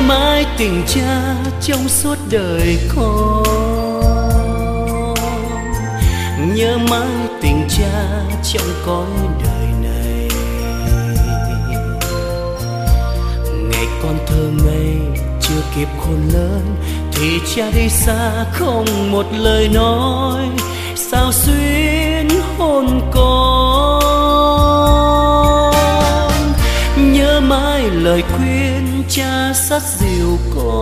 mãi tình cha trong suốt đời con, nhớ mãi tình cha trong cõi đời này. Ngày con thơ ngây chưa kịp khôn lớn thì cha đi xa không một lời nói, sao xuyến hôn con. Nhớ mãi lời khuyên cha sát dìu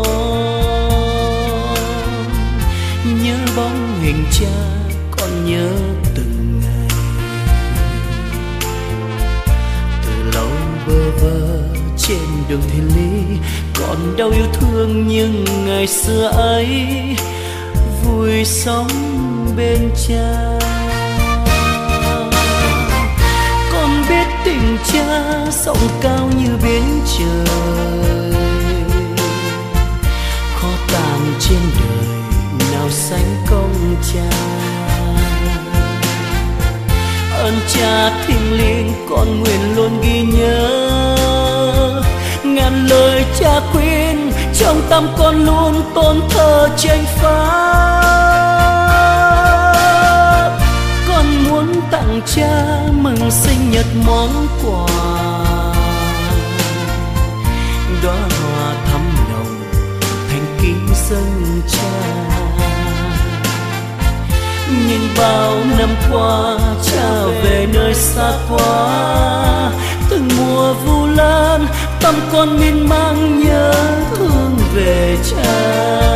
con, nhớ bóng hình cha con nhớ từng ngày. Từ lâu bơ vơ trên đường thiên lý, còn đâu yêu thương nhưng ngày xưa ấy vui sống bên cha. Con biết tình cha rộng cao như biển trời, khó tàn trên đời nào sánh công cha. Ơn cha thiêng liêng con nguyện luôn ghi nhớ, ngàn lời cha khuyên trong tâm con luôn tôn thờ chánh pháp. Con muốn tặng cha mừng sinh nhật món quà, đóa hoa thắm nồng thành kính dâng cha. Nhưng bao năm qua cha về nơi xa quá, từng mùa vu lan tâm con miên man nhớ thương về cha.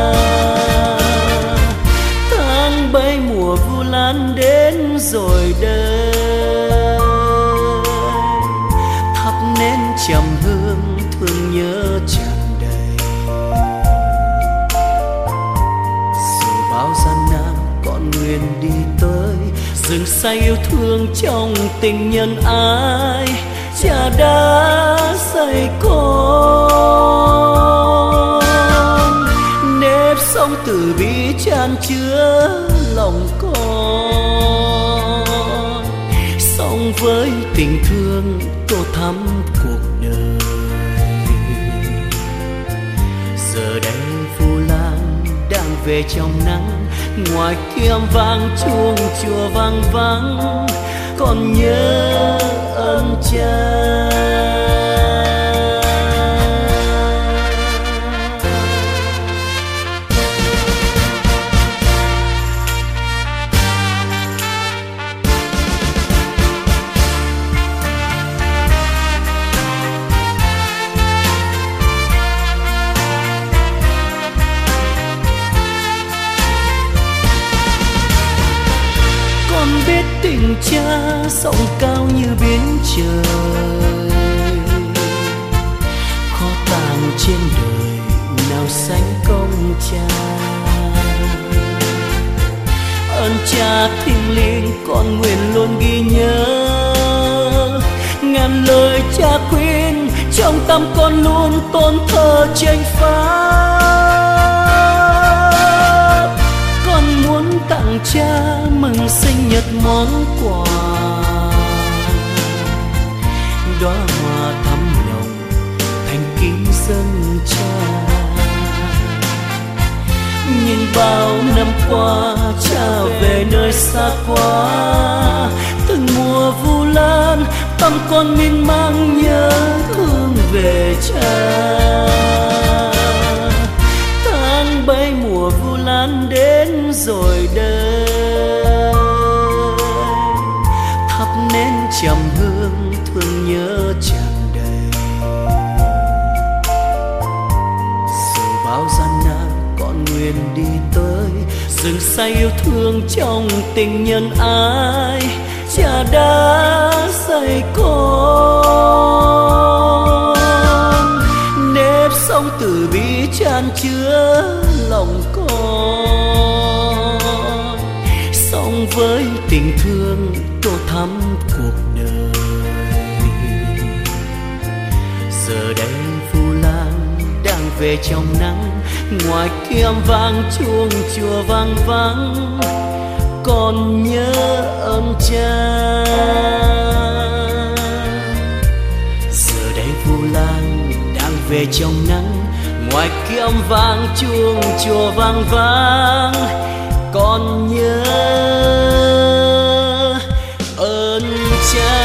Tháng bảy mùa vu lan đến rồi đây, thắp nén trầm hương thương nhớ tràn đầy. Dù bao gian nan con nguyện đi tới, rừng say yêu thương trong tình nhân ái cha đã dạy con. Nếp sống từ bi chan chứa lòng con, sống với tình thương tô thắm cuộc đời. Giờ đây Vu Lan đang về trong nắng, ngoài kia vang chuông chùa vang vắng, còn nhớ ơn cha. Biết tình cha rộng cao như biển trời, khó tàn trên đời nào sánh công cha. Ơn cha thiêng liêng con nguyện luôn ghi nhớ, ngàn lời cha khuyên trong tâm con luôn tôn thờ chánh pháp. Con muốn tặng cha mừng sinh nhật món quà, đóa hoa thắm nồng thành kính dâng cha. Nhưng bao năm qua cha về nơi xa quá, từng mùa vu lan tâm con miên man nhớ thương về cha. Tháng bảy mùa vu lan đến rồi đây, thắp nén trầm hương thương nhớ tràn đầy. Dù bao gian nan con nguyện đi tới, rừng say yêu thương trong tình nhân ái cha đã dạy con. Nếp sống từ bi chan chứa lòng con, sống với tình thương tô thắm cuộc đời. Giờ đây Vu Lan đang về trong nắng, ngoài kia vang chuông chùa vang vắng, còn nhớ ơn cha. Giờ đây Vu Lan đang về trong nắng, ngoài kia âm vang chuông chùa vang vang, con nhớ ơn cha.